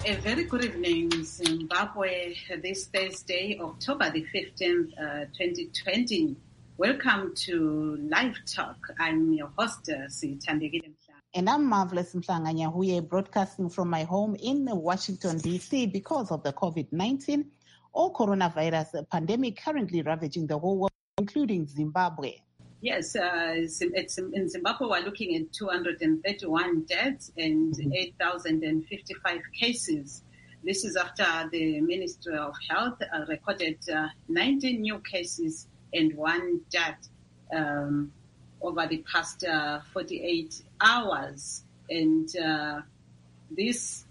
A very good evening, Zimbabwe, this Thursday, October the 15th, 2020. Welcome to Live Talk. I'm your host, Sithandekile Mhlanga. And I'm Marvelous Mhlanga Nyahuye, broadcasting from my home in Washington, D.C. because of the COVID-19 or coronavirus pandemic currently ravaging the whole world, including Zimbabwe. Yes, in Zimbabwe, we're looking at 231 deaths and 8,055 cases. This is after the Ministry of Health recorded 19 new cases and 1 death over the past 48 hours. And there's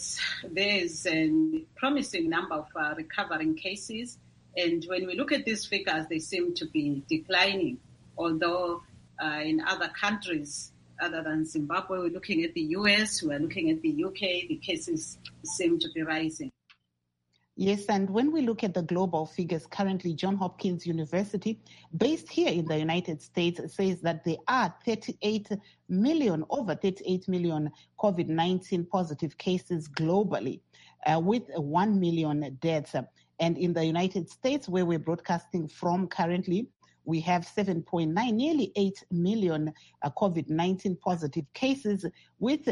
a promising number of recovering cases. And when we look at these figures, they seem to be declining. Although in other countries other than Zimbabwe, we're looking at the US, we're looking at the UK, the cases seem to be rising. Yes, and when we look at the global figures, currently Johns Hopkins University, based here in the United States, says that there are over 38 million COVID-19 positive cases globally, with 1 million deaths. And in the United States, where we're broadcasting from currently, we have 7.9, nearly 8 million COVID-19 positive cases with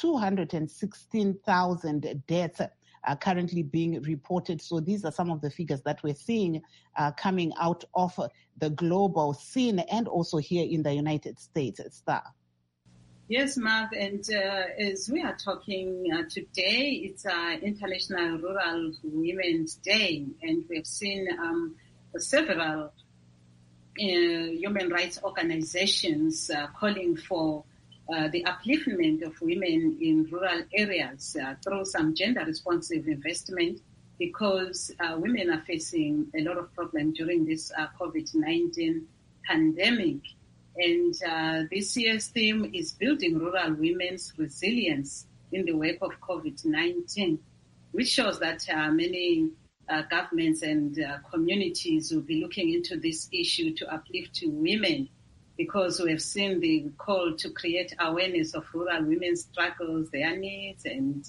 216,000 deaths currently being reported. So these are some of the figures that we're seeing coming out of the global scene and also here in the United States. Star. Yes, Marv, and as we are talking today, it's International Rural Women's Day, and we've seen several human rights organizations calling for the upliftment of women in rural areas through some gender-responsive investment, because women are facing a lot of problems during this COVID-19 pandemic. And this year's theme is building rural women's resilience in the wake of COVID-19, which shows that many governments and communities will be looking into this issue to uplift to women, because we have seen the call to create awareness of rural women's struggles, their needs, and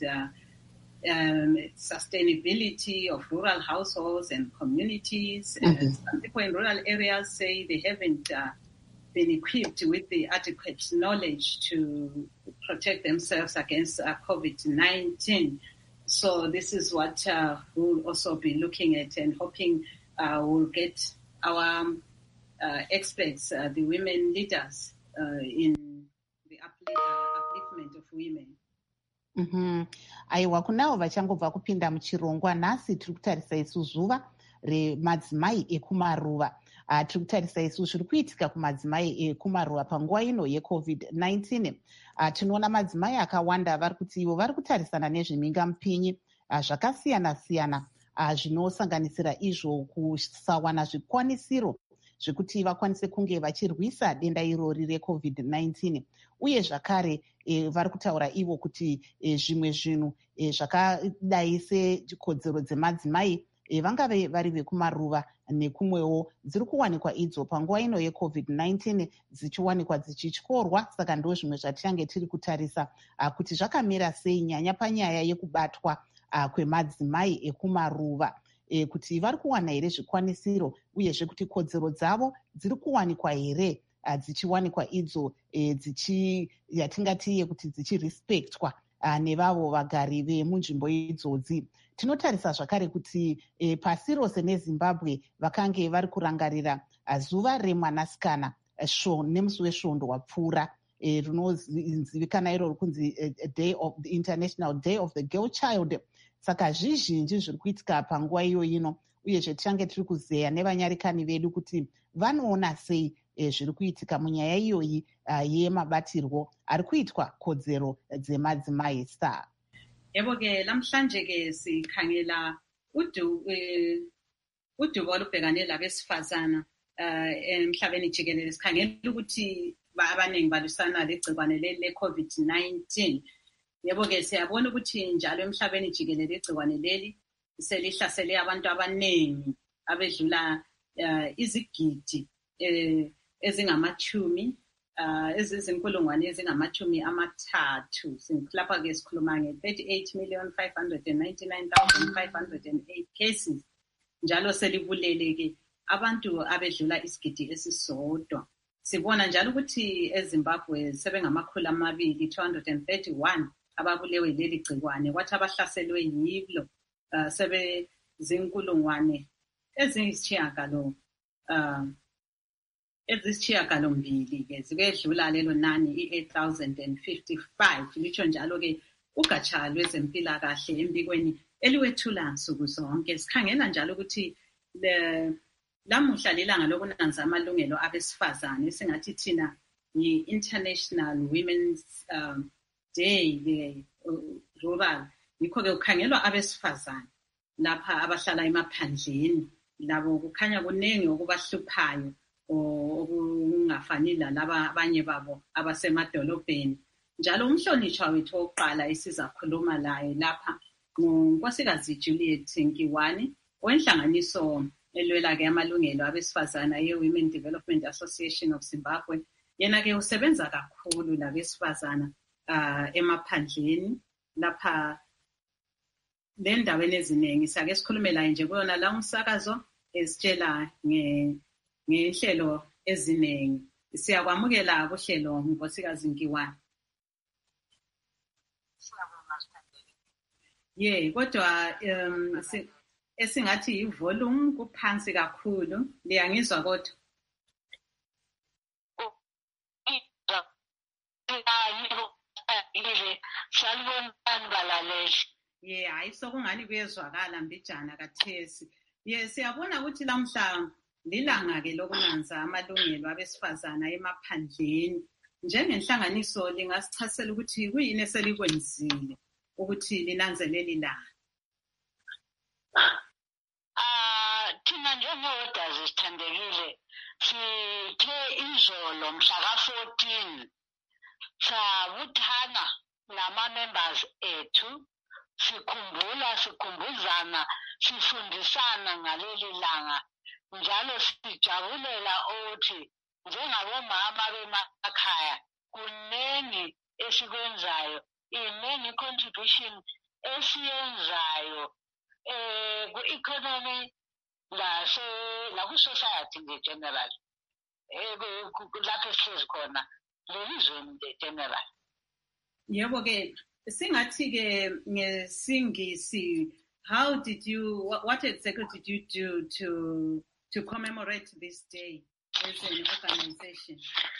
sustainability of rural households and communities. Some people in rural areas say they haven't been equipped with the adequate knowledge to protect themselves against COVID-19. So this is what we'll also be looking at and hoping we'll get our experts, the women leaders, in the upliftment of women. Aiwa, kunavo vachangobva kupinda muchirongwa, nhasi tiri kutarisa isu zuva remadzimai ekumaruva. Tiri kutarisa isu zviri kuitika kumadzimai ekumaruva panguva ino yeCovid-19. Tinoona madzimai akawanda vari kuti ivo vari kutarisana nezvemingamupinyi zvakasiyana-siyana zvinosanganisira izvo kusawana zvikwanisiro zvekuti vakwanise kunge vachirwisa denda irori reCovid-19. Uye zvakare vari kutaura ivo kuti zvimwe zvinhu zvakadai sekodzero dzemadzimai vangave vari vekumaruva nekumwewo dziri kuwanikwa idzo panguva ino yeCovid-19 dzichiwanikwa dzichityorwa. Saka ndo zvimwe zvatichange tiri kutarisa kuti zvakamira sei nyanya panyaya yekubatwa kwemadzimai ekumaruva, kuti vari kuwana here zvikwanisiro, uyezve kuti kodzero dzavo dziri kuwanikwa here dzichiwanikwa idzo yatingatiye kuti dzichirespectwa nevavo vagari vemunzvimbo idzodzi. Tinotarisa zvakare kuti pasi rose neZimbabwe vakange vari kurangarira zuva remwanasikana nemusi wesvondo wapfuura, rinozivikana iroro kunzi the International Day of the Girl Child. Saka zvizhinji zviri kuitika panguva iyo ino, uyezve tichange tiri kuzeya nevanyarikani vedu kuti vanoona sei zviri kuitika munyaya iyoyi yemabatirwo ari kuitwa kodzero dzemadzimai. Star. Yebo-ke lamhlanje-ke sikhangela udubo olubhekane labesifazana emhlabeni jikelele. Sikhangela ukuthi abaningi balwisana legcikwane le-COVID-19. Yebo-ke siyabona ukuthi njalo emhlabeni jikelele igcikwane leli selihlasele abantu abaningi abedlula izigidi ezingama-10 ezizinkulungwane ezingamachumi amathathu. Lapha-ke sikhuluma nge-38,599,508 cases. Njalo selibulele-ke abantu abedlula isigidi esisodwa. Sibona njalo ukuthi eZimbabwe sebengamakhulu 231 ababulewe leli gcikwane, kwathi abahlaselwe yilo sebezinkulungwane eziyisishiyagalombili-ke zikedlula lelo nani i-8,055. Litsho njalo-ke ugatsha lwezempilakahle embikweni eliwethula nsuku zonke. Sikhangela njalo ukuthi lamuhla lilanga lokunanza amalungelo abesifazane, singathi thina yi-International Women's Day rural. Yikho-ke kukhangelwa abesifazane lapha abahlala emaphandleni. Labo kukhanya kunengi okubahluphayo okungafani lalaba abanye babo abasemadolobheni. Njalo umhlonishwa wethu wokuqala esizakhuluma laye lapha ngunkosikazi Juliet Nkiwane wenhlanganiso elwela-ke amalungelo abesifazana ye-Women Development Association of Zimbabwe. Yena-ke usebenza kakhulu labesifazana emaphandleni lapha lendaweni eziningi. Sake sikhulume laye nje kuyona la umsakazo esitshela ngehlelo eziningi. Siyakwamukela kuhlelo nkosikazi Nkiwane. Kodwa esingathi ivolume kuphansi kakhulu. Liyangizwa kodwa? Hayi sokungani kuyezwakala mbijana kathesi. Siyabona ukuthi lamhla lilanga-ke lokunanza amalungelo abesifazana emaphandleni. Njengenhlanganiso lingasichasela ukuthi kuyini eselikwenzile ukuthi linanze leli langa? Thina njengo-Wodas sithandekile sithe izolo mhla ka-14 sabuthana nama-members ethu sikhumbuzana, sifundisana ngaleli langa, njalo sijabulela ukuthi njengabomama bemakhaya kunengi esikwenzayo, inengi contribution esiyenzayo ku-economy naku-society nge general, lapho esihlezi khona lelizweni nge general. Yebo-ke, singathi-ke ngesingisi, what exactly did you do to commemorate this day as an organization?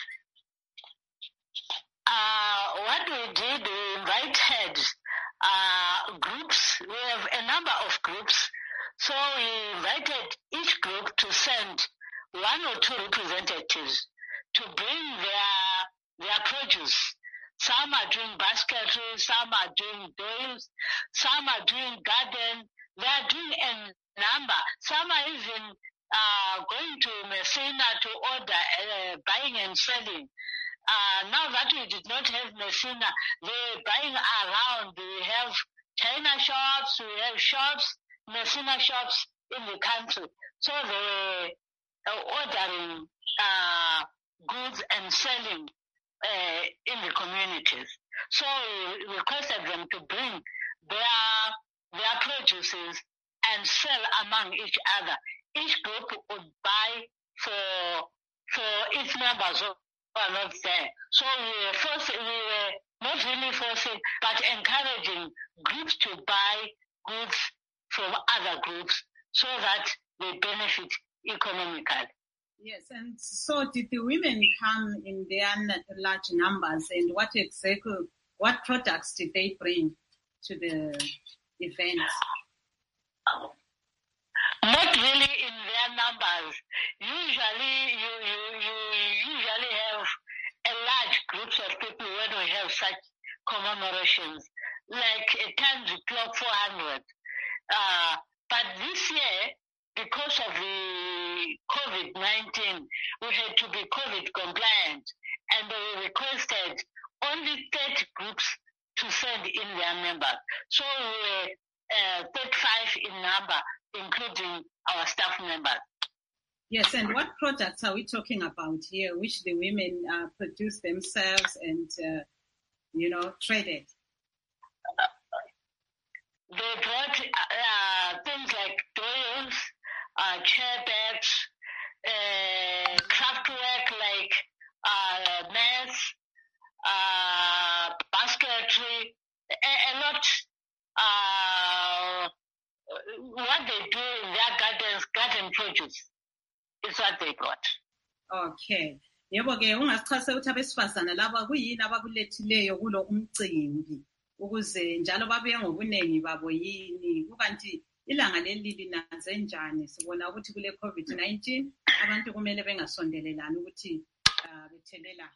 What we did, we invited groups. We have a number of groups. So we invited each group to send 1 or 2 representatives to bring their produce. Some are doing basketry, some are doing doils, some are doing garden. They are doing a number. Some are even going to Messina to order buying and selling. Now that we did not have Messina, they're buying around. We have China shops, we have shops, Messina shops in the country. So they were ordering goods and selling in the communities. So we requested them to bring their produces and sell among each other. Each group would buy for its members who are not there. So we were not really forcing, but encouraging groups to buy goods from other groups so that they benefit economically. Yes, and so did the women come in their large numbers, and what products did they bring to the event? Not really in their numbers. Usually, you usually have a large group of people when we have such commemorations, like at times we clock 400. But this year, because of the COVID-19, we had to be COVID compliant, and we requested only 30 groups to send in their members. So we were 35 in number, including our staff members. Yes, and what products are we talking about here, which the women produce themselves and, trade it? They brought things like doils, chair bags, craftwork like mats, basketry, a lot. What they do in their gardens, garden produce, is what they brought. Okay. Yebo-ke ungasichazela ukuthi abesifazana laba kuyini abakulethileyo kulo umcimbi ukuze njalo babuye ngobuningi babo yini kukanti ilanga leli linanze njani sibona ukuthi kule COVID-19 abantu kumele bengasondelelani ukuthi bethelelane.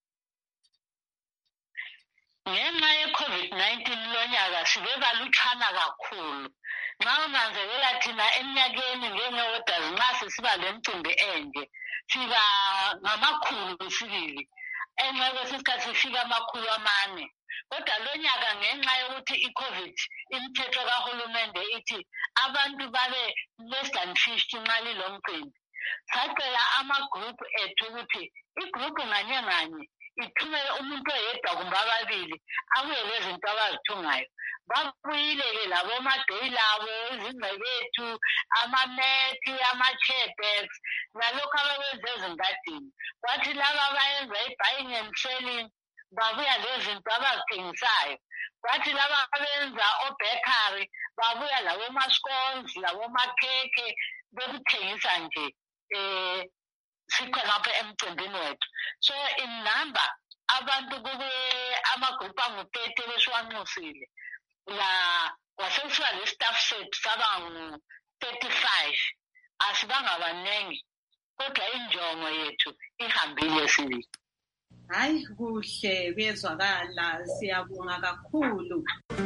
Ngenxa ye-COVID-19 lonyaka sibe balutshwana kakhulu. Nxa unanzelela thina eminyakeni ngenge-orders nxa sisiba lemicimbi enje siba ngamakhulu sibili. Enxa kwesikhathi sifika 400. Kodwa lonyaka ngenxa yokuthi i-COVID imithetho kahulumende ithi abantu babe less than 50 nxa lilomcimbi. Sacela ama-group ethu ukuthi i-group nganye ithumele umuntu oyedwa kumbe ababili abuye lezinto abazithungayo. Babuyile-ke labo amadoyi labo, izingcebethu, amamethi, ama-chair bags, nalokhu abakwenza ezingadini. Kwathi laba abayenza i-buying and selling babuya lezinto abazithengisayo. Kwathi laba abenza o-bakery babuya labo ma-scones, labo makhekhe bekuthengisa nje sikhona lapha emcimbini wethu. So in number abantu kube amagroup angu-30 besiwanxusile. La kwasekusiba le-staff set saba ngu-35 asibanga baningi kodwa injongo yethu ihambile sibili. Hayi kuhle kuyezwakala siyabonga kakhulu.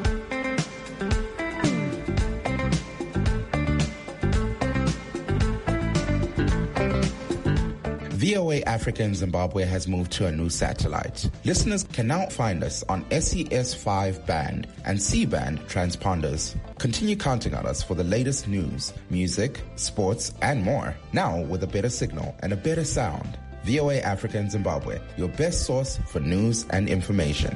VOA Africa in Zimbabwe has moved to a new satellite. Listeners can now find us on SES5 band and C-band transponders. Continue counting on us for the latest news, music, sports, and more. Now with a better signal and a better sound. VOA Africa in Zimbabwe, your best source for news and information.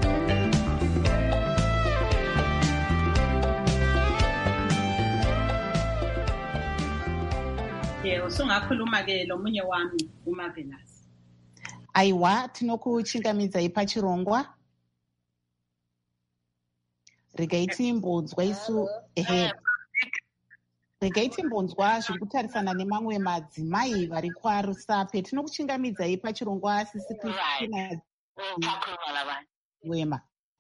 Usungakhuluma-ke lo munye wami uMarvelous. Aiwa tinokuchingamidzai pachirongwa. Regai timbonzwa isu regai timbonzwa zviri kutarisana nemamwe madzimai vari kwaRusape. Tinokuchingamidzai pachirongwa sisi Christina Wema.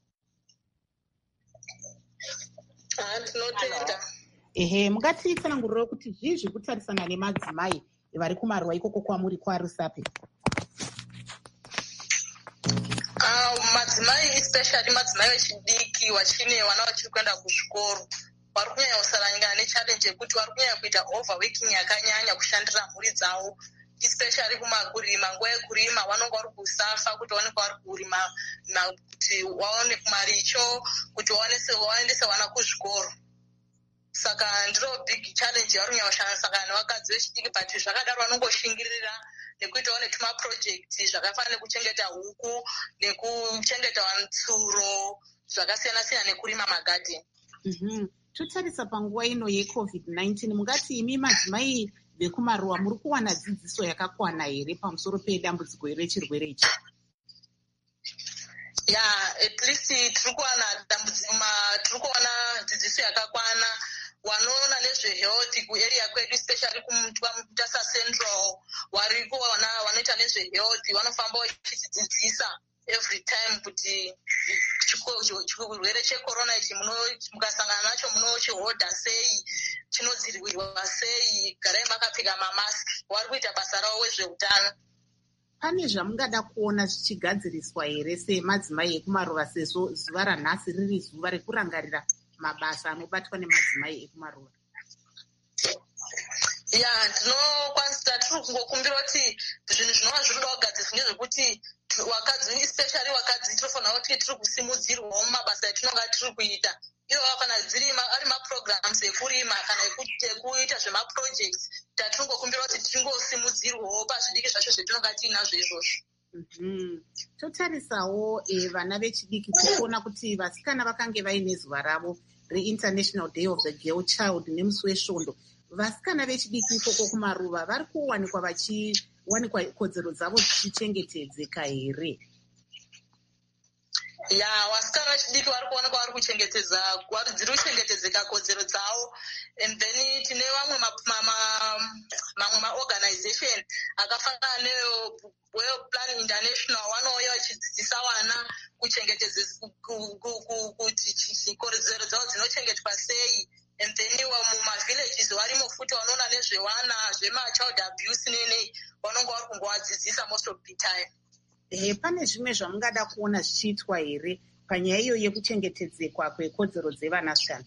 Tinotenda. Mungatitsanangurira kuti zvii zviri kutarisana nemadzimai vari kumarwa ikoko kwamuri kwaRusape? Madzimai especially madzimai vechidiki vachine vana vachiri kuenda kuzvikoro vari kunyanya kusarangana nechallenge yekuti vari kunyanya kuita overworking yakanyanya kushandira mhuri dzavo, especially kurima. Nguva yekurima vanonga vari kusafa kuti vaoneke vari kurima kuti vaone kumaricho kuti vaendese vana kuzvikoro. Saka ndiro big challenge vari kunyanya kusangana nevakadzi vechidiki, but zvakadaro vanongoshingirira nekuitawo netuma-project zvakafanana nekuchengeta huku nekuchengeta tsuro zvakasiyana-siyana nekurima magadheni. Totarisa panguva ino yeCovid-19, mungati imi madzimai vekumaruwa muri kuwana dzidziso yakakwana here pamusoro pedambudziko rechirwere ichi? At least tiri kuwana dzidziso yakakwana. Wanoona nezvehealth kuarea kwedu, especially kumutasa central vari kuona vanoita nezvehealth vanofamba vachidzidzisa every time kuti chirwere checorona ichi mukasangana nacho munochihodha sei, chinodzivirirwa sei, garai makapfeka mamask. Vari kuita basa ravo wezveutano. Pane zvamungada kuona zvichigadziriswa here semadzimai ekumaruva, sezvo zuva ranhasi riri zuva rekurangarira mabasa anobatwa nemadzimai ekumaruva? Ndinokwanisa tiri kungokumbira kuti zvinhu zvinova zviri kuda kugadzirisa ngezvekuti wakadzi especially wakadzi tinofanira kuti tiri kusimudzirwawo mumabasa etinonga tiri kuita ivo kana ari maprograms ekurima kana ekuita zvemaprojects tatinongokumbira kuti tingosimudzirwawo pazvidiki zvacho zvetinonga tiinazvo izvozvo. Totarisawo vana vechidiki tikuona kuti vasikana vakange vaine zuva ravo reInternational Day of the Girl Child nemusi wesvondo. Vasikana vechidiki ikoko kumaruva vari kuwanikwa vachiwanikwa kodzero dzavo dzichichengetedzeka here? Ya, vasikana vechidiki vari kuonekwa dziri kuchengetedzeka kodzero dzavo. And then tine mamwe maorganization akafanana neWorld Plan International vanouya vachidzidzisa vana kuchengetedza kuti kodzero dzavo dzinochengetwa sei. And then mumavillages varimo futi vanoona nezvevana zvemachild abuse nenei vanonga vari kungovadzidzisa most of the time. Pane zvimwe zvamungada kuona zvichiitwa here panyaya iyo yekuchengetedzekwa kwekodzero dzevanasikana?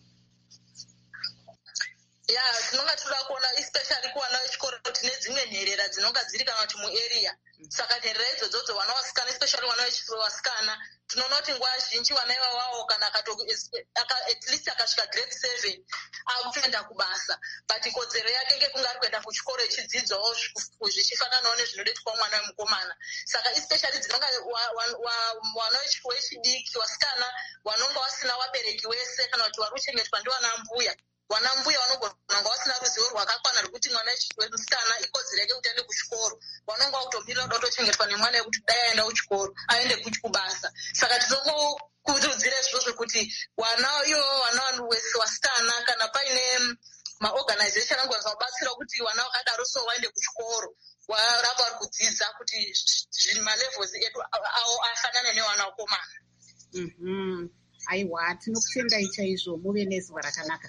Ya, tinonga toda kuona especially kuvana vechikoro tine dzimwe nherera dzinonga dziri kana kuti muarea. Saka nherera idzodzo vana vasikana especially vana vasikana tinoona kuti nguva zhinji vana ivavawo kana at least akasvika grade 7 akutoenda kubasa, but kodzero yake ngekunge ari kuenda kuchikoro echidzidzawo zvichifananawo nezvinoitwa mwana wemukomana. Saka especially dzinonga vana vechidiki vasikana vanonga vasina vabereki vese kana kuti vari kuchengetwa ndivana mbuya. Vana mbuya vanogona vasina ruzivo rwakakwana rwekuti mwana wemusikana ikodzero yake kuti aende kuchikoro. Vanonga vakutomirira kuda kutochengetwa nemwana wekuti dai aenda kuchikoro aende kubasa. Saka tinongokurudzira izvozvo kuti vana vasikana kana paine maorganization anogona kubatsira kuti vana vakadaro so vaende kuchikoro varamba vari kudzidza kuti malevels edu avo afanane nevana vakomana. Aiwa, tinokutendai chaizvo, muve nezuva rakanaka.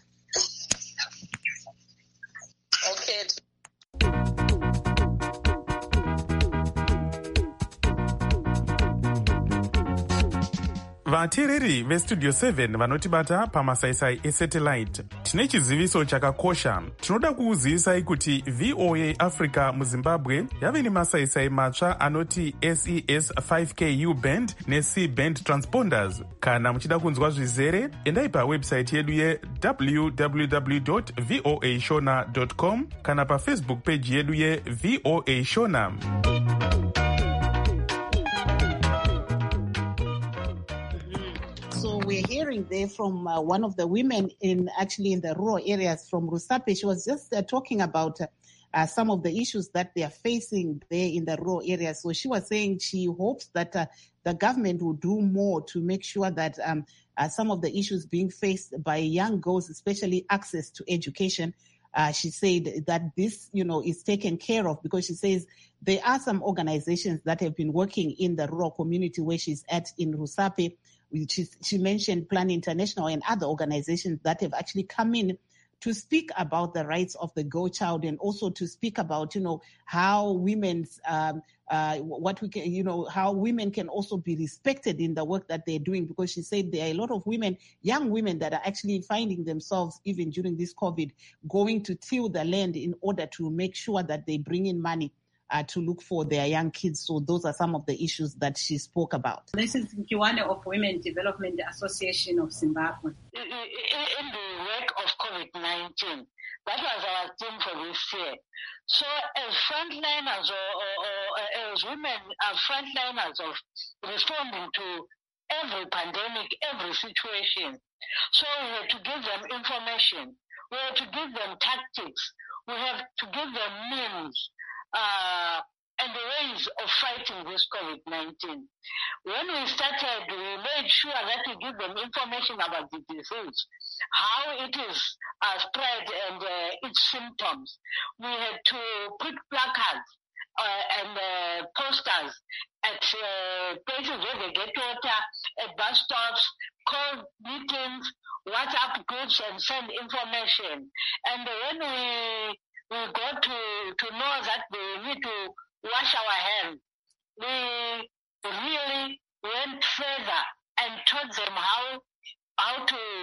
Okay. vateereri vestudio 7 vanotibata pamasaisai esatellite, tine chiziviso chakakosha. Tinoda kukuzivisai kuti VOA Africa muZimbabwe yave nemasaisai matsva anoti SES 5Ku band neC band transponders. Kana muchida kunzwa zvizere, endai pawebsite yedu ye-www.voashona.com kana pafacebook page yedu ye-VOA Shona. We're hearing there from one of the women in the rural areas from Rusape. She was just talking about some of the issues that they are facing there in the rural areas. So she was saying she hopes that the government will do more to make sure that some of the issues being faced by young girls, especially access to education, she said that this, is taken care of, because she says there are some organizations that have been working in the rural community where she's at in Rusape. She mentioned Plan International and other organizations that have actually come in to speak about the rights of the girl child, and also to speak about, how women's, how women can also be respected in the work that they're doing. Because she said there are a lot of women, young women, that are actually finding themselves, even during this COVID, going to till the land in order to make sure that they bring in money to look for their young kids. So those are some of the issues that she spoke about. This is Kiwane of Women Development Association of Zimbabwe. In the wake of COVID-19, that was our theme for this year. So as frontliners or as women are frontliners of responding to every pandemic, every situation. So we have to give them information. We have to give them tactics. We have to give them means and the ways of fighting this COVID-19. When we started, we made sure that we give them information about the disease, how it is spread and its symptoms. We had to put placards and posters at places where they get water, at bus stops, call meetings, WhatsApp groups, and send information. And when we got to know that we need to wash our hands, we really went further and taught them how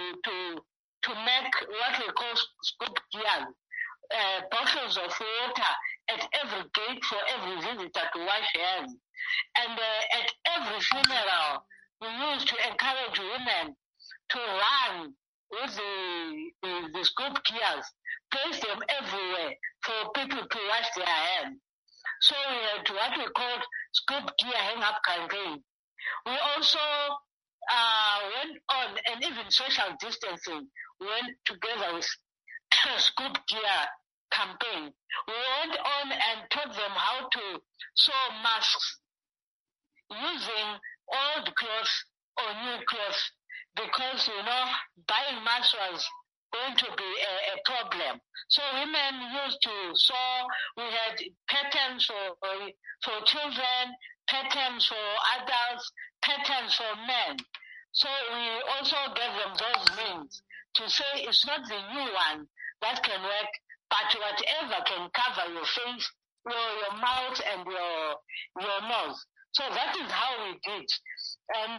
to make what we call scoop gears, bottles of water at every gate for every visitor to wash hands. And at every funeral, we used to encourage women to run with the scoop gears, place them everywhere for people to wash their hands. So we had what we called scoop gear hang-up campaign. We also went on, and even social distancing went together with scoop gear campaign. We went on and taught them how to sew masks using old clothes or new clothes, because, buying masks was going to be a problem. So women used to sew. We had patterns for children, patterns for adults, patterns for men. So we also gave them those means to say it's not the new one that can work, but whatever can cover your face, your mouth, and your nose. So that is how we did. And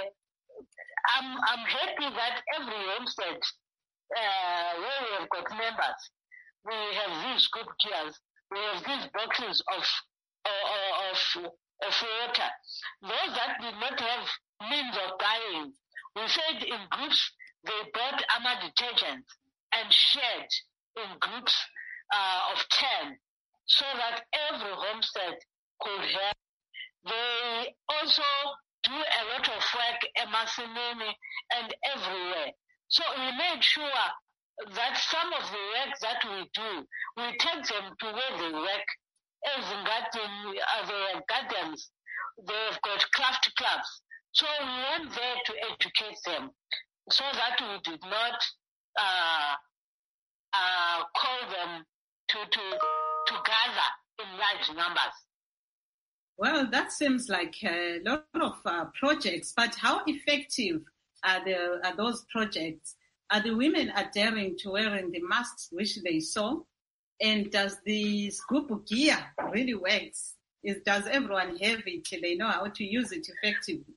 I'm happy that every homestead where we have got members, we have these scoop gears, we have these boxes of water. Those that did not have means of buying, we said in groups they bought Ama detergent and shared in groups of 10, so that every homestead could have. They also do a lot of work at Masinini and everywhere. So we made sure that some of the work that we do, we take them to where they work. As in they have gardens, they've got craft clubs. So we went there to educate them, so that we did not call them to gather in large numbers. Well, that seems like a lot of projects, but how effective are those projects? Are the women adhering to wearing the masks which they saw? And does the scoop gear really works? Does everyone have it? They know how to use it effectively?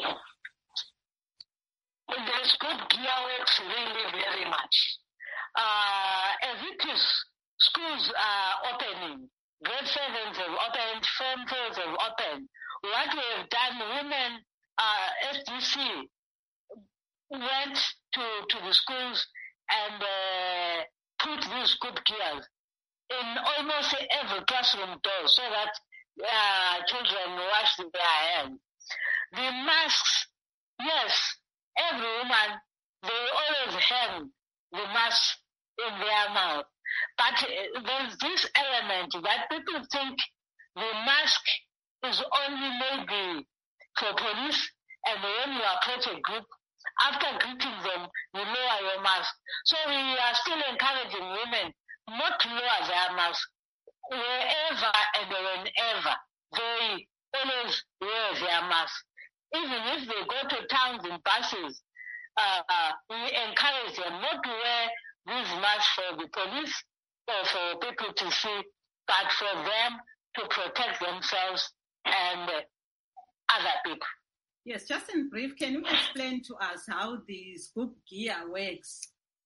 The scoop gear works really very much. As it is, schools are opening. Grade 7s have opened, Form 4s have opened. What we have done, women, SDC, went to the schools and put these scoop gears in almost every classroom door, so that children wash their hands. The masks, yes, every woman, they always hang the mask in their mouth. But there's this element that people think the mask is only maybe for police, and when you approach a group, after greeting them, you lower your mask. So we are still encouraging women not to lower their mask. Wherever and whenever, they always wear their mask. Even if they go to towns in buses, we encourage them not to wear these masks for the police or for people to see, but for them to protect themselves and other people. Yes, just in brief, can you explain to us how the scoop gear works?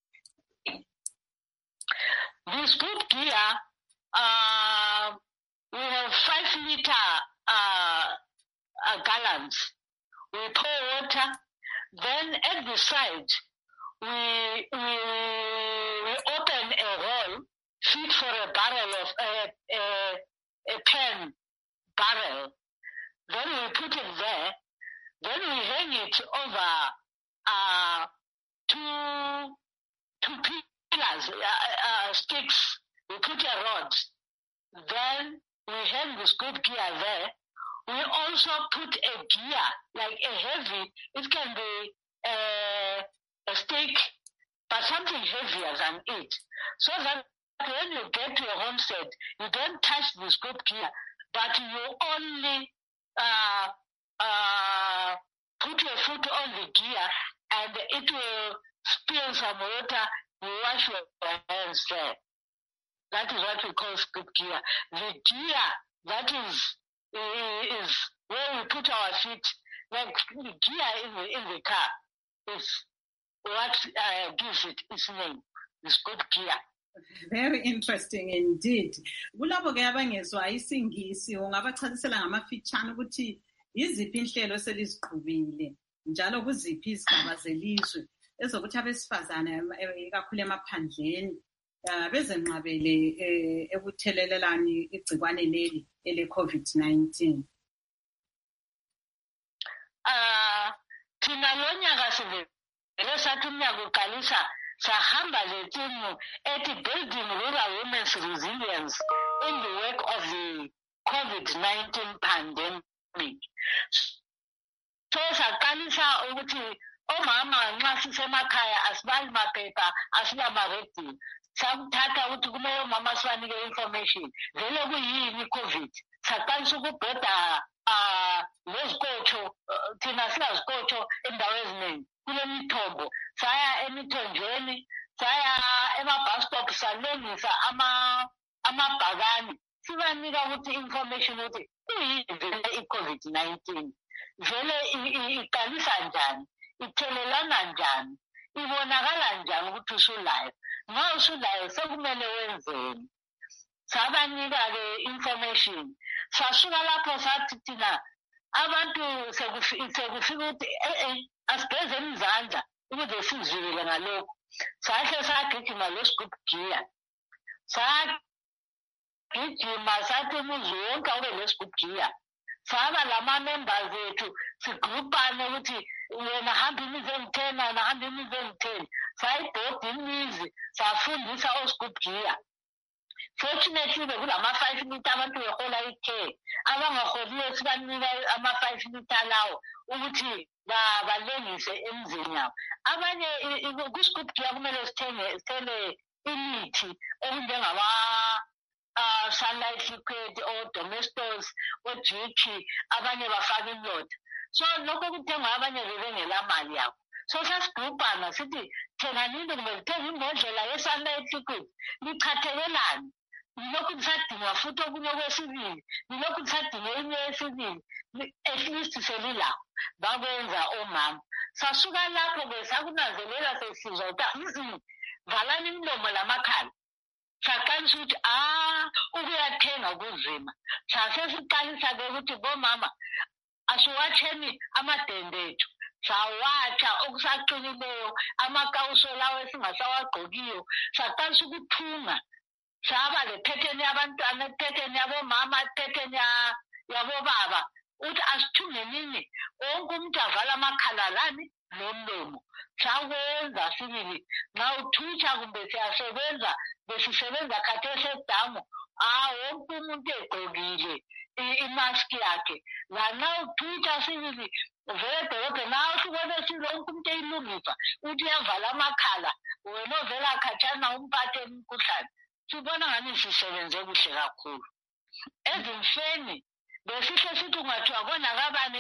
The scoop gear, we have 5-liter gallons. We pour water, then at the side, we open a hole fit for a barrel of a pen barrel. Then we put it there. Then we hang it over two pillars, sticks. We put a rod. Then we hang the scoop gear there. We also put a gear, like a heavy, it can be a stick, but something heavier than it. So that when you get to a homestead, you don't touch the scoop gear, but you only put your foot on the gear and it will spill some water. You wash your hands there. That is what we call scoop gear. The gear that is where we put our feet, like the gear in the car, is what gives it its name, the scoop gear. Very interesting indeed. Kulabo ke abangezwa isingisi ungabachazisela ngamafitshane ukuthi yiziphi inhlelo seliziqhubile njalo kuziphi izigaba zelizwe ezokuthi abesifazane kakhulu emaphandleni bezenqabele ekuthelelelani igcikwane leli ele COVID-19. Thina lo nyaka sivele sathi umnyaka uqalisa sahamba letimu ethi building rural women's resilience in the wake of the COVID-19 pandemic. So saqalisa ukuthi omama nxa sisemakhaya asibali maphepha asilamarediyo sakuthatha ukuthi kumele omama sibanike information vele kuyini i-COVID saqalisa ukubhoda lezikotsho thina silazikotsho endawo eziningi kule mithombo saya emithonjweni saya ema-bus stop salengisa amabhakani sibanika ukuthi information ukuthi kuyini vele i-COVID-19 vele iqalisa njani ithelelana njani ibonakala njani ukuthi usulayo nxa usulayo sekumele wenzeni sabanika-ke information sasuka lapho sathi thina abantu sekufika ukuthi asigezeni izandla ukuze sizivikele ngalokhu sahle sagijima lo-scoop gear sagijima sathi umuzi wonke ube le-scoop gear saba lama-members ethu sigrupane ukuthi wena hamba imizi engu-10 wena hamba imizi engu-10 sayibhoda imizi safundisa o-scoop gear. Fortunately bekulama-5 meter abantu behola i-care abangaholiyo sibanika ama-5 meter lawo ukuthi balengise emizini yabo. Abanye ku-scoop gear kumele sithele imithi okunjengama sunlight liquid or domestos or jiki abanye bafaka imlotha. So lokho kuthengwa abanye bebengela mali yabo. So sasigubhana sithi thena nini kumele lithenga imbodlela ye-sunlight liquid lichathekelani yilokhu lisadinga futhi okunye okwesibili yilokhu lisadinga enye yesibili at least selilapho bakwenza omama. Sasuka lapho-ke sakunanzelela sesizwa ukuthi valani imilomo lamakhala saqalisa ukuthi ukuyathenga kunzima sasesiqalisa-ke ukuthi bomama asiwatsheni amadende ethu sawatsha okusaqinileyo amakawuso lawo esingasawagqokiyo saqalisa ukuthunga saba lephetheni yabantwana iphetheni yabomama iphetheni yabobaba ukuthi asithungenini wonke umuntu avala amakhala lani nomlomo sakwenza sibili nxa uthutsha kumbe siyasebenza besisebenza khathesi edamu wonke umuntu egqokile imaski yakhe lanxa uthutsha sibili vele edolobheni nawe sibone silonke umuntu eyilungisa ukuthi uyavala amakhala wena ovela khatshana umphathe umkhuhlane sibona ngani sisebenze kuhle kakhulu. Ezimfeni besihle sithi kungathiwa konakabani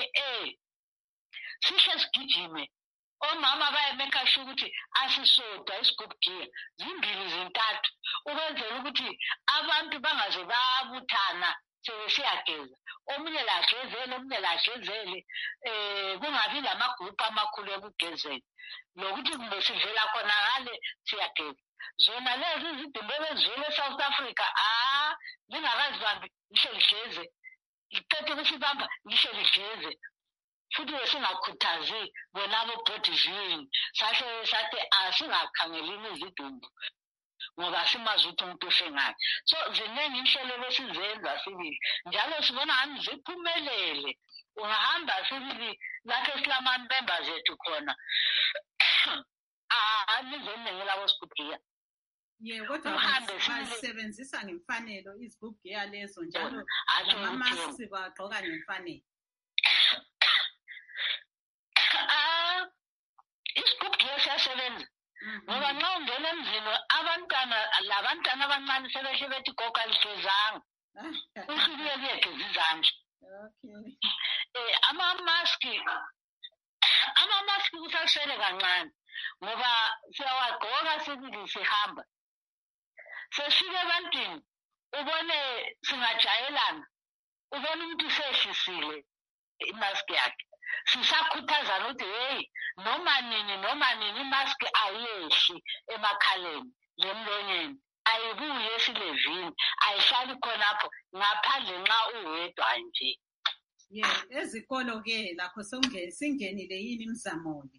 sihle sigijime omama bayemeka sure ukuthi asisodwa i-scoop gear 2-3 ukwenzela ukuthi abantu bangaze babuthana sebesiyageza omunye lagezele omunye lagezele kungabi lamagrupu amakhulu ekugezeni lokuthi kumbe sivela khona ngale siyageza. Zona lezi izidumbu ebezivele eSouth Africa lingakazibambi lihle ligeze liqede kusibamba lihle ligeze futhi besingakhuthazi bona abo-body viewing sathi asingakhangelini izidumbu ngoba simazi ukuthi umuntu ufengani. So ziningi inhlelo besizenza sibili njalo sibona ngani ziphumelele. Ungahamba sibili lapho esilama-members ethu khona nizeningi labo-scoop gear. Kodwa basebenzisa ngemfanelo izigubhu gear lezo njalo lama-maski bagqoka ngemfanelo. Isigubhu gear siyasebenza ngoba nxa ungena emzini labantwana abancane sebehle bethi gogo aligezanga usukuye kuyegeza izandla. Ama-maski kusasele kancane ngoba siyawagqoka sibili sihamba sesifike ebantwini ubone singajayelana ubone umuntu sehlisile imaski yakhe sisakhuthazana ukuthi heyi noma nini imaski ayehli emakhaleni lemlonyeni ayibuye esilevini ayihlali khonapho ngaphandle nxa uwedwa nje. Ezikolo ke lakho singenile yini imizamo le?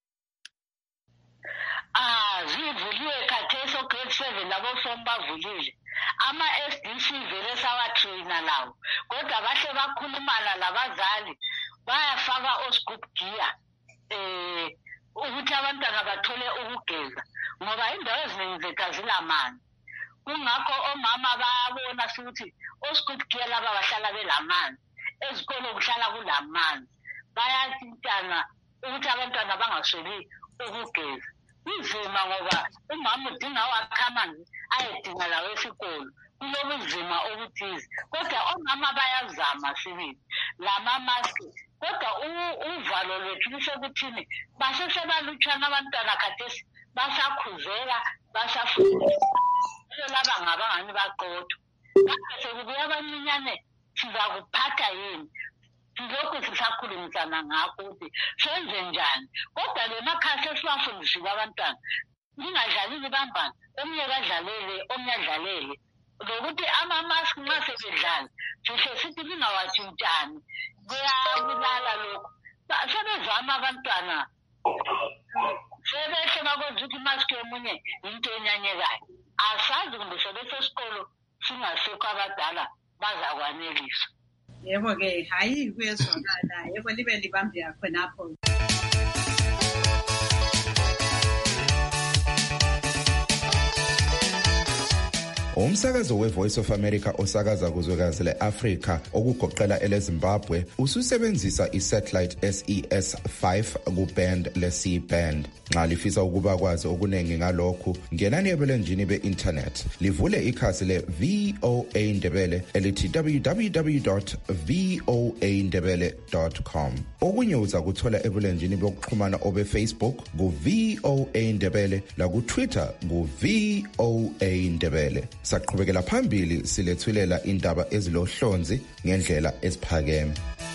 Zivuliwe khathesi grade 7 labo from bavulile. Ama-SDC vele sawatraina lawo. Kodwa bahle bakhulumana labazali bayafaka oscoop gear ukuthi abantwana bathole ukugeza ngoba indawo eziningi zethu azilamanzi. Kungakho omama bayabona ukuthi oscoop gear laba bahlala belamanzi. Ezikolo kuhlala kulamanzi. Bayatshintana ukuthi abantwana bangasweli ukugeza. Inzima ngoba umama udinga wakha amanzi ayedinga lawo esikolo. Kulobunzima obuthize. Kodwa omama bayazama sibili. Lama-maski. Kodwa uvalo lwethu lusekuthini basesebalutshwana abantwana khathesi basakhuzela basafundisa. Laba ngabangani baqotho. Lapha sekubuya abancinyane sizakuphatha yini? Lokhu sisakhulumisana ngakho ukuthi senze njani. Kodwa lena khasi esibafundisile abantwana ningadlali libambana, omunye kadlalele omunye adlalele. Lokuthi ama-mask nxa sebedlala sihle sithi lingawatshintshani kuyabulala lokhu. Sebezama abantwana sebehle bakwenza ukuthi imask yomunye yinto enyanyekayo. Asazi kumbe sebesesikolo singasekho abadala bazakwanelisa. Yebo ke hayi kuyezwakala. Yebo libe libambe khonapho. Umsakazo we-Voice of America osakaza kuzwekazi le-Afrika okugoqela ele-Zimbabwe ususebenzisa i-satellite SES-5 ku-band le-C-band. Nxa lifisa ukuba kwazi okunengi ngalokhu, ngenani ebulenjini be-internet. Livule ikhasi le-VOA Ndebele elithi www.voandebele.com. Okunye uzakuthola ebulenjini bokuxhumana obe-Facebook ku-VOA Ndebele laku-Twitter ku-VOA Ndebele. Saqhubekela phambili silethulela indaba ezilohlonzi ngendlela esiphakeme.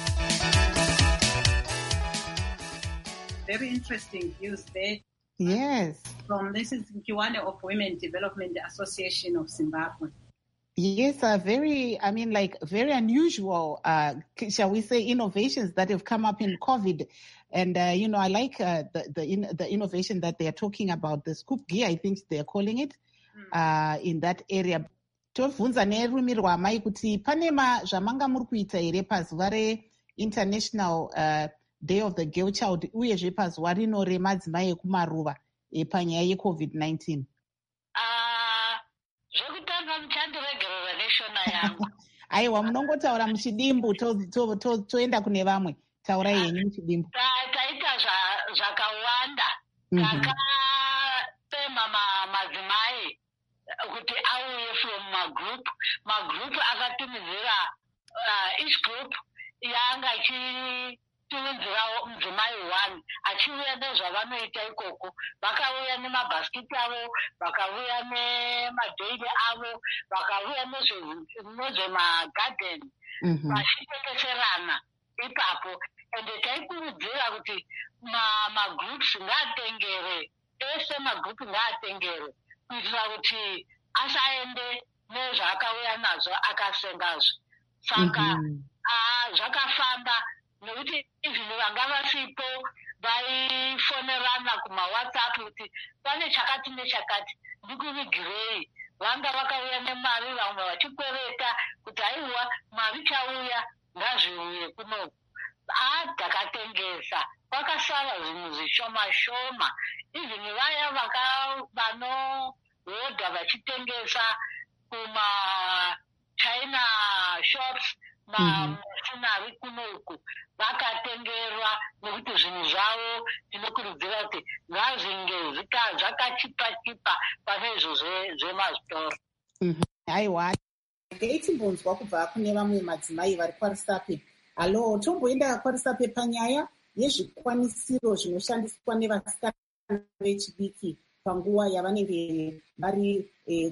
Very interesting views there. Yes. This is Kiwane of Women Development Association of Zimbabwe. Yes, very unusual, shall we say, innovations that have come up in COVID. And, I like the innovation that they are talking about, the scoop gear, I think they're calling it. In that area. Tovunza nerumi rwamai kuti panema zvamanga muri kuita here pazuva re-International Day of the Girl Child uyezve pazuva rino remadzimai ekumaruva panyaya ye-COVID-19. Zvekutanga muchandiregerera neshona yangu. Aiwa, munongotaura muchidimbu toenda kune vamwe. Taurai henyu muchidimbu. Taita zvakawanda. Takapema madzimai kuti auye from magroup akatumidzira each group yanga achitumidzirawo mudzimai 1 achiuya nezvavanoita ikoko. Vakauya nemabhasikiti avo, vakauya nemadeili avo, vakauya nezvemagadheni vachitengeserana ipapo. Ende taikurudzira kuti magroups ngaatengere, ese magroup ngaatengere kuitira kuti asaende nezvaakauya nazvo akasengazvo. Saka zvakafamba nekuti izvinhu vanga vasipo vaifonerana kumawhatsapp kuti pane chakati nechakati ndikuvigirei. Vanga vakauya nemari vamwe vachikwereta kuti aiwa mari chauya ngazviuye kunoku. Takatengesa kwakasara zvinhu zvishoma shoma. Izvinhu vaya vanohodha vachitengesa kuma-China shops mamashinari kunoku vakatengerwa nekuti zvinhu zvavo tinokurudzira kuti ngazvinge zvakachipa pane izvo zvemazitoro. Aiwa, tichimbonzwa kubva kune vamwe madzimai vari kwaRusape. Halo, tomboenda kwaRusape panyaya yezvikwanisiro zvinoshandiswa nevasikana vechidiki panguva yavanenge vari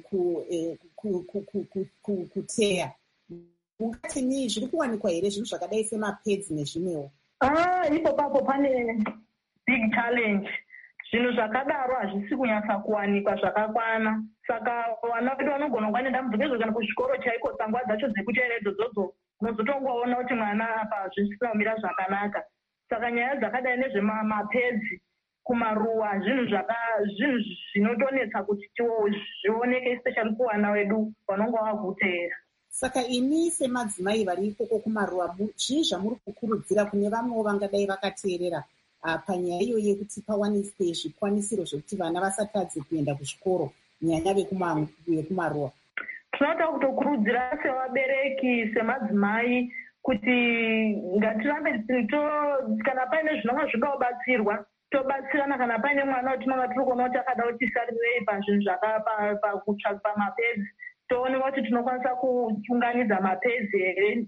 kuteya. Mungatini zviri kuwanikwa here zvinhu zvakadai semapedzi nezvimwewo? Ipo papo pane big challenge zvinhu zvakadaro hazvisi kunyatsa kuwanikwa zvakakwana. Saka vana vedu vanogona kuva nedambudziko kana kuzvikoro chaiko tsangwa dzacho dzekuteeredzo dzodzo unozotongoona kuti mwana apa zvisina kumira zvakanaka. Saka nyaya dzakadai nezvemapedzi kumaruwa zvinhu zvinotonetsa kuti zvioneke especially kuvana vedu vanonga vakuteera. Saka imi semadzimai vari ikoko kumaruwa, zvii zvamuri kukurudzira kune vamwewo vangadai vakateerera panyaya iyo yekuti pawaniswe zvikwanisiro zvokuti vana vasatadze kuenda kuzvikoro, nyanya vekumaruwa? Tinoda kutokurudzira sevabereki, semadzimai, kuti ngatirambe kana paine zvinonga zvoda kubatsirwa tobatsirana. Kana paine mwana watinonga tiri kuona kuti akada kuti tisarirei pazvinhu pakutsvaka pamapedzi, tooneka kuti tinokwanisa kuunganidza mapedzi here,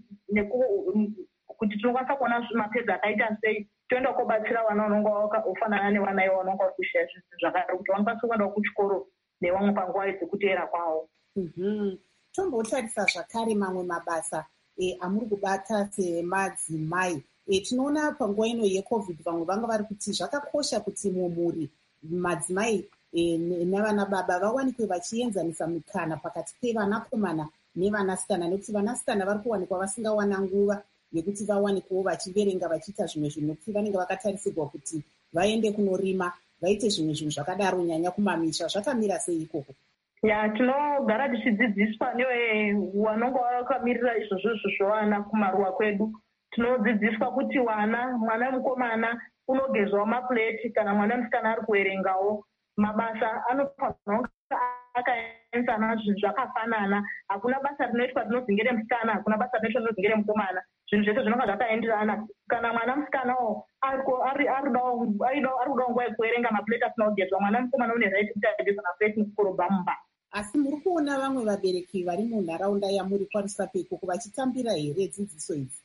kuti tinokwanisa kuona mapedzi akaita sei, toenda kobatsira vana vanonga ofanana nevana ivo vanonga vari kushaya zvinhu zvakadaro, kuti vanokwanisa kuenda kuchikoro nevamwe panguva dzekuteera kwavo. Tombotarisa zvakare mamwe mabasa amuri kubata semadzimai. Tinoona panguva ino yeCovid vamwe vanga vari kuti zvakakosha kuti mumhuri madzimai navana baba vawanikwe vachienzanisa mikana pakati pevanakomana nevanasikana, nekuti vanasikana vari kuwanikwa vasingawana nguva yekuti vawanikwewo vachiverenga vachiita zvimwe zvinhu, nekuti vanenge vakatarisirwa kuti vaende kunorima, vaite zvimwe zvinhu zvakadaro, nyanya kumamisha. Zvakamira sei ikoko? Tinogara tichidzidziswa newe vanonga vakamirira izvozvo zvovana kumaruwa kwedu. Tinodzidziswa kuti mwana mukomana unogezwawo mapureti kana mwana musikana ari kuverengawo. Mabasa anofanira akaenzana zvinhu zvakafanana. Hakuna basa rinoitwa rinozingire musikana, hakuna basa rinoitwa rinozingire mukomana. Zvinhu zvese zvinonga zvakaenderana. Kana mwana musikanawo ari kudawo nguva yekuverenga mapureti asina kugezwa, mwana mukomana une raiti kuti ageze mapureti mukorobha mumba. Asi muri kuona vamwe vabereki vari munharaunda yamuri kwaRusape ikoko vachitambira here dzidziso idzi?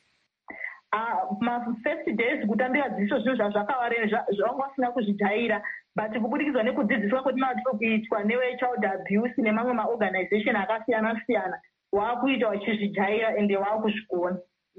Mafirst days kutambira dzidziso zvinhu zvazvakavarera zvavanga vasina kuzvijaira, but kubudikidzwa nekudzidziswa kwatinenge tiri kuitwa newechild abuse nemamwe maorganization akasiyana siyana, waakuita vachizvijaira ende vaakuzvikona.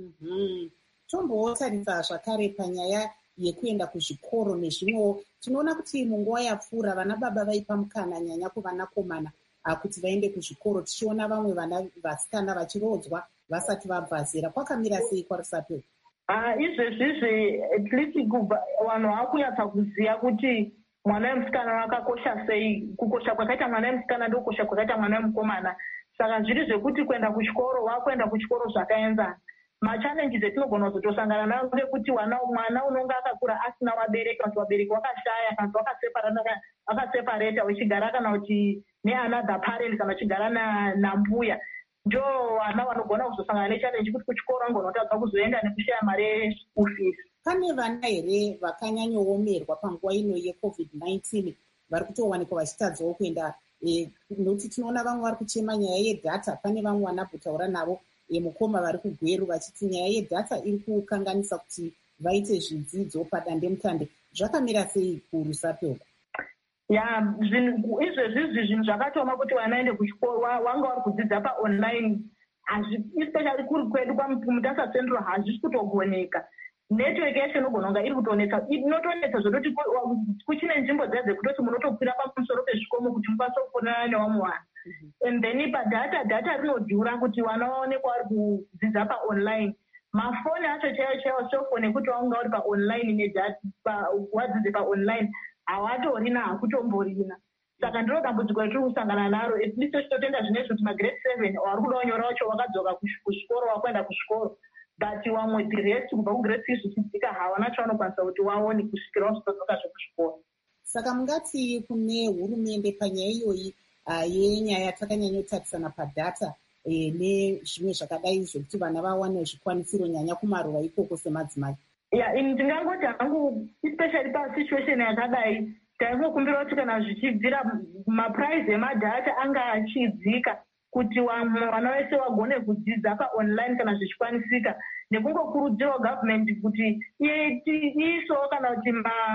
Tombotarisa zvakare panyaya yekuenda kuzvikoro nezvimwewo. Tinoona kuti munguva yapfuura vana baba vaipa mukana nyanya kuvanakomana kuti vaende kuzvikoro, tichiona vamwe vana vasikana vachirodzwa vasati vabva zera. Kwakamira sei kwaRusape? Izvezvizvi at least vanhu vakunyatsa kuziva kuti mwana wemusikana wakakosha sei. Kukosha kwakaita mwana wemusikana ndokukosha kwakaita mwana wemukomana. Saka zviri zvekuti kuenda kuchikoro, wakuenda kuchikoro zvakaenzana. Machallenges etinogona kuzotosangana nawo ndekuti mwana unonga akakura asina vabereki, kana vabereki vakashaya, kana vakaseparata vachigara kana kuti neanother parent, kana vachigara nambuya. Ndo vana vanogona kuzosangana nechallenge kuti kuchikoro angona kutadza kuzoenda nekushaya mari yeschool fees. Pane vana here vakanyanyoomerwa panguva ino yeCovid-19 vari kutowanikwa vachitadzawo kuenda, nokuti tinoona vamwe vari kuchema nyaya yedhata. Pane vamwe vanabhutaura navo mukoma vari kugweru vachiti nyaya yedhata iri kukanganisa kuti vaite zvidzidzo padandemutande. Zvakamira sei kuRusape uko? Izvezvizvi zvinhu zvakatoma kuti vana ende kuchikoro, vanga vari kudzidza paonline, especially kuri kwedu kwaMutasa Central hazvisi kutogoneka. Network yacho inogona kunga iri kutonetsa, inotonetsa zvototi kuchine nzvimbo dzekutoti munotokwira pamusoro pezvikomo kuti mukwanise kufonana nevamwe vanhu. And then data rinodhura kuti vana vaonekwa vari kudzidza paonline. Mafoni acho chaiwo sofoni ekuti vaunga uri paonline wadzidze paonline havatorina, hakutomborina. Saka ndiro dambudziko retiri kusangana naro. At least tochitotenda zvinezvi kuti magrade 7 vari kuda kunyora vacho vakadzoka kuchikoro, vakuenda kuchikoro. But vamwe direct kubva kugrade 6 zvichidzika havana chavanokwanisa kuti vaone kusvikira vasvitodzoka zvekuchikoro. Saka mungati kune hurumende panyaya iyoyi yenyaya takanyanyotarisana padhata nezvimwe zvakadai zvokuti vana vawane zvikwanisiro nyanya kumaruwa ikoko semadzimai? Ndingangoti hangu especially pasituation yakadai taingokumbira kuti kana zvichibvira mapuraizi emadhata anga achidzika kuti vana vese vagone kudzidza paonline kana zvichikwanisika, nekungokurudzirawo gavhumende kuti iisawo kana kuti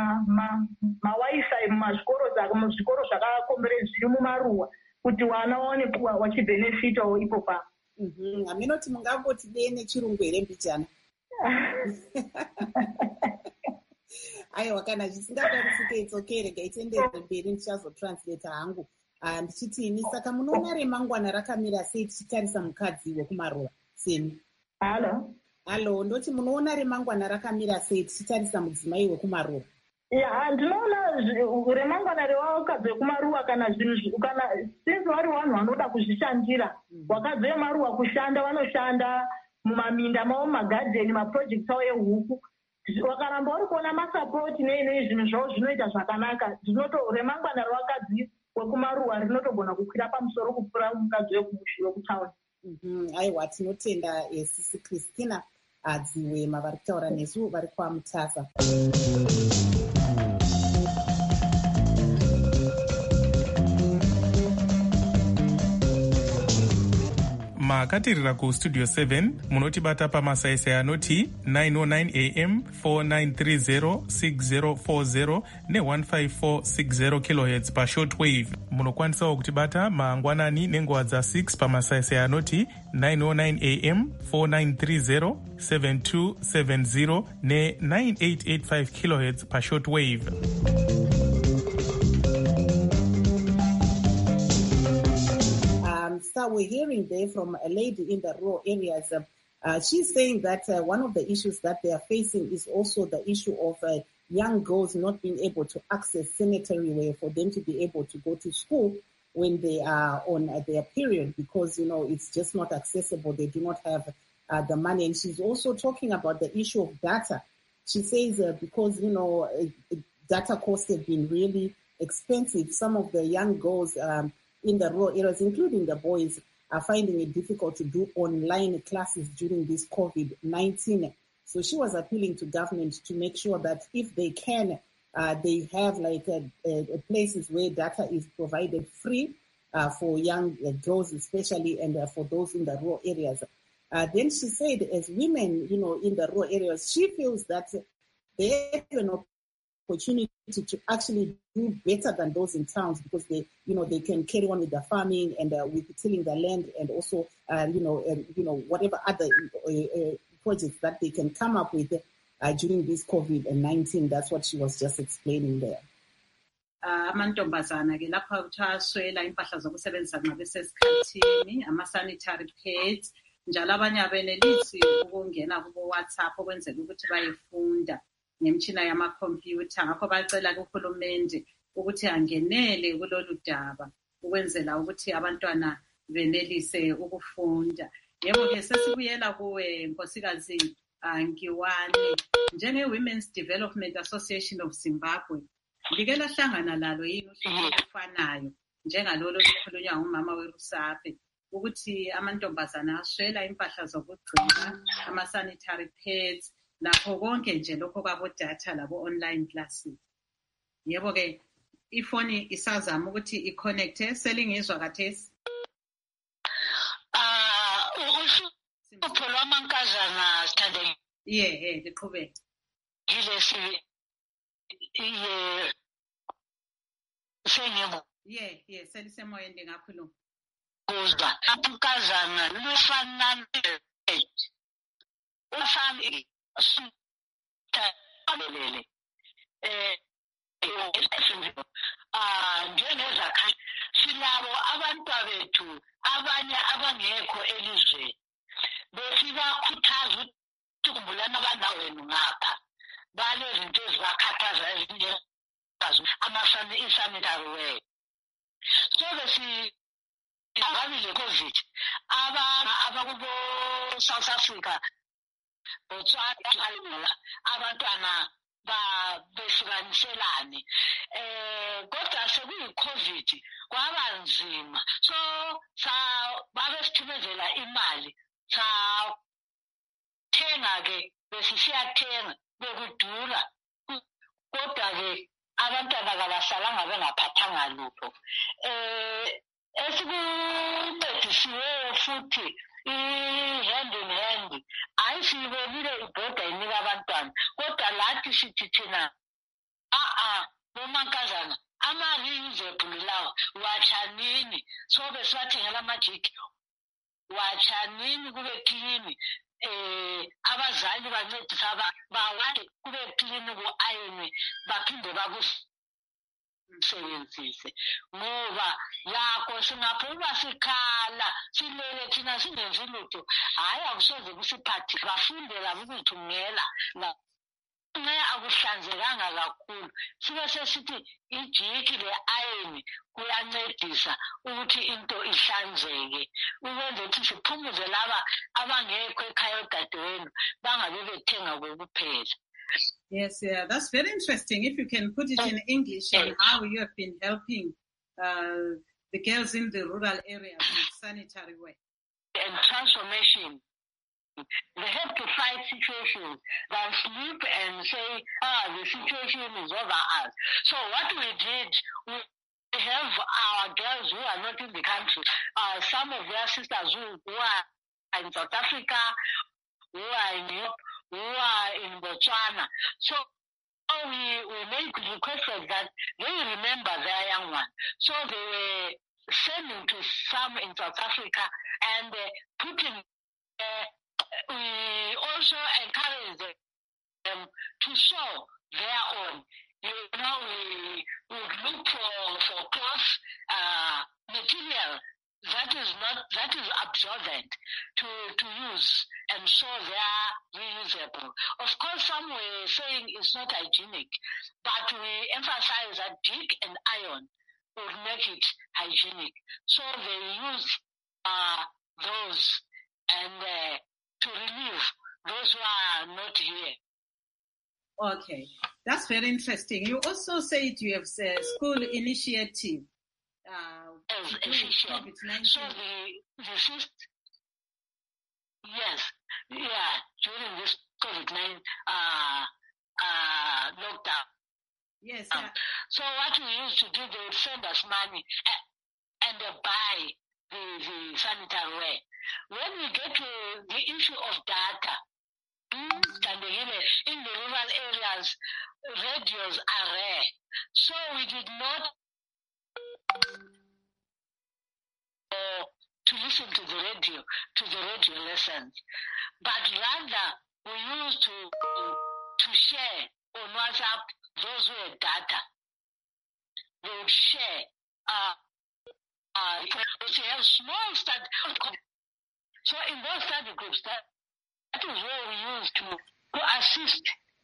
mawifi muzvikoro zvakakomberedza zviri mumaruwa kuti vana vaone vachibhenefitawo ipo pa. Haminoti mungangoti dei nechirungu here mbichana? aiwa kana zvisingatarisike itsoke regai tiendere mberi ndichazotranslata hangu. Ndichitini saka munoona remangwana rakamira sei tichitarisa mukadzi wekumaruva semi? Halo, ndoti munoona remangwana rakamira sei tichitarisa mudzimai wekumaruva? Ndinoona remangwana revakadzi vekumaruva kana zvinhu kana since vari vanhu vanoda kuzvishandira, vakadzi vemaruva kushanda vanoshanda mumaminda mavo, magadheni, maprojekti avo ehuku. Vakaramba vari kuona masapoti nei zvinhu zvavo zvinoita zvakanaka, remangwana revakadzi wekumaruva rinotogona kukwira pamusoro kupfuura mukadzi wekutauni. Aiwa, tinotenda sisi Christina Dziwema vari kutaura nesu vari kwaMutasa. makatirira kustudio 7 munotibata pamasaisai anoti 909 am 4930 6040 ne15460 kHz pashortwave. Munokwanisawo kutibata mangwanani nenguva dza6 pamasaisai anoti 909 am 4930 7270 ne9885 kHz pashortwave. So we're hearing there from a lady in the rural areas. She's saying that one of the issues that they are facing is also the issue of young girls not being able to access sanitary wear for them to be able to go to school when they are on their period, because, it's just not accessible. They do not have the money. And she's also talking about the issue of data. She says because, data costs have been really expensive, some of the young girls in the rural areas, including the boys, are finding it difficult to do online classes during this COVID-19. So she was appealing to government to make sure that if they can, they have places where data is provided free for young girls especially, and for those in the rural areas. Then she said, as women, in the rural areas, she feels that they have an opportunity to actually do better than those in towns, because they can carry on with the farming and with tilling the land, and also whatever other projects that they can come up with during this COVID-19. That's what she was just explaining there. Amantombazana ke lapha uthaswela impahla zokusebenzisa nxa besesikhathini, ama-sanitary pads, njalo abanye abenelisi ukungena kubo WhatsApp ukwenzela ukuthi bayefunda ngemtshina yamakhompyutha. Ngakho bacela kuhulumende ukuthi angenele kulolu daba ukwenzela ukuthi abantwana benelise ukufunda. Yebo ke sesibuyela kuwe Nkosikazi Nkiwane, njenge-Women's Development Association of Zimbabwe, like lahlangana lalo yini uhlelo olufanayo njengalolo olukhulunywa ngumama weRusape, ukuthi amantombazana aswela impahla zokugcina, ama-sanitary pads, lakho konke nje lokho kwabo-data labo-online classes. Yebo ke ifoni isazama ukuthi i-connecte, selingizwa kathesi? Upho lwamankazana sithandele. Liqhubeke. Yilesi sengiyebo. Selisemoyeni ndingakhuluma. Kuzwa amankazana lufana ufani abelele njengezakhathi silabo abantwabethu abanye abangekho elizweni, besibakhuthaza ukuthi kumbulana abanawenu ngapha balezinto ezibakhathaza ezinjengazo i-sanitary wear. So besibabile COVID abakubo South Africa, Botswana, abantwana behlukaniselane, kodwa sekuyi-COVID kwaba nzima. So babesithumezela imali, sathenga-ke besisiyathenga bekudura, kodwa-ke abantwana kabahlalanga bengaphathanga lutho. Esikuncedisiweyo futhi i-hand in hand, hayi siyibonile ibhoda inika abantwana, kodwa lathi sithi thina bomankazana ama-reusable lawa watshanini. So besibathengela amajiki, watshanini kube clean, abazali bancedisa bawande kube clean ku-ayini baphinde bakusebenzise ngoba yakho singaphuma sikhala silele thina singenzi lutho hhayi akusoze kusiphathi bafunde labo ukuyithungela nxa akuhlanzekanga kakhulu sibe sesithi ijiki le-ayini kuyancedisa ukuthi into ihlanzeke ukwenza ukuthi siphumuze laba abangekho ekhaya odadewenu bangabe bethenga kokuphela. Yes, yeah, that's very interesting. If you can put it in English on how you have been helping the girls in the rural areas with sanitary work. And transformation. They have to fight situations that sleep and say, the situation is over us. So what we did, we have our girls who are not in the country, some of their sisters who are in South Africa, who are in Europe, who are in Botswana. So we made requests that they remember their young one. So they were sending to some in South Africa and putting we also encourage them to sew their own. We look for cloth material that is absorbent to use and sew their reusable. Of course, some were saying it's not hygienic, but we emphasize that jig and iron would make it hygienic. So they use those and to relieve those who are not here. Okay, that's very interesting. You also said you have a school initiative. COVID-19. So the first, during this COVID-19 lockdown. Yes. So what we used to do, they would send us money and buy the sanitary wear. When we get to the issue of data, in the rural areas, radios are rare. So we did not to listen to the radio lessons, but rather we used to share on WhatsApp those who had data. They would share. They have small study. So in those study groups, that is where we used to assist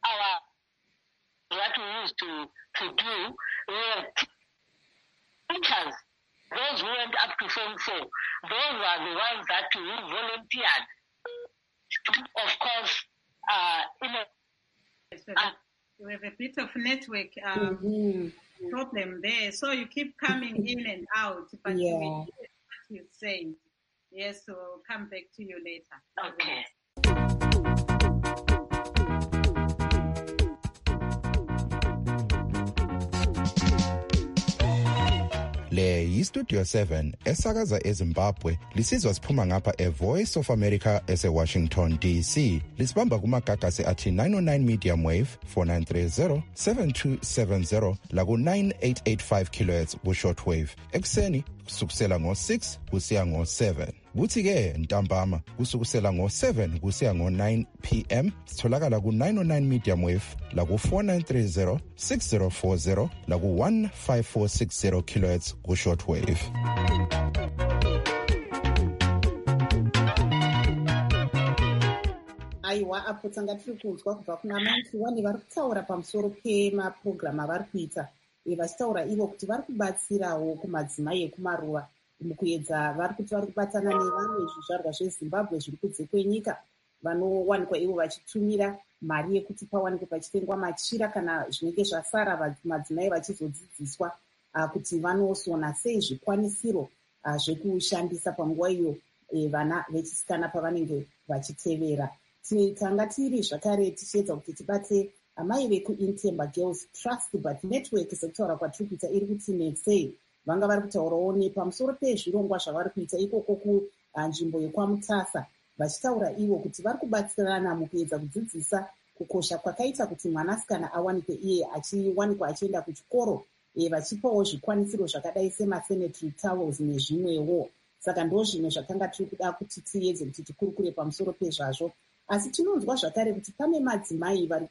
what we used to do. We have teachers, those who went up to Form 4, those were the ones that we volunteered. Of course, we have a bit of network problem there, so you keep coming in and out, but we hear what you say. Yes, so we'll come back to you later. Okay. Le yiStudio 7 esakaza eZimbabwe lisizwa siphuma ngapha eVoice of America eseWashington DC. Lisibamba kumagagasi athi 909 medium wave 4930 7270 laku 9885 kHz ku shortwave. Ekseni kusukela ngo6 kusiya ngo7. Kuthi-ke ntambama kusukusela ngo7 kusiya ngo9 p.m. sitholakala ku909 medium wave laku 4930 6040 laku 15460 kHz ku shortwave. Aiwa, apo tanga tiri kunzwa kubva kuna Mankiwani vari kutaura pamusoro pemapurogiramu avari kuita vachitaura ivo kuti vari kubatsirawo kumadzimai ekumaruva mukuedza vari kuti vari kubatana nevamwe zvizvarwa zveZimbabwe zviri kunze kwenyika vanowanikwa ivo vachitumira mari yekuti pawanikwe pachitengwa machira kana zvinenge zvasara madzimai vachizodzidziswa kuti vanosona sei zvikwanisiro zvekushandisa panguva iyo vana vechisikana pavanenge vachitevera. Tanga tiri zvakare tichiedza kuti tibate amai vekuIntemba Girls Trust But Network sekutaura kwatiri kuita iri kuti netsei vanga vari kutaurawo nepamusoro pezvirongwa zvavari kuita ikoko kunzvimbo yekwamutasa vachitaura ivo kuti vari kubatsirana mukuedza kudzidzisa kukosha kwakaita kuti mwanasikana awanikwe iye achiwanikwa achienda kuchikoro vachipawo zvikwanisiro zvakadai semasanitary towels nezvimwewo. saka ndo zvimwe zvakanga tiri kuda kuti tiedze kuti tikurukure pamusoro pezvazvo. Asi tinonzwa zvakare kuti pane madzimai vari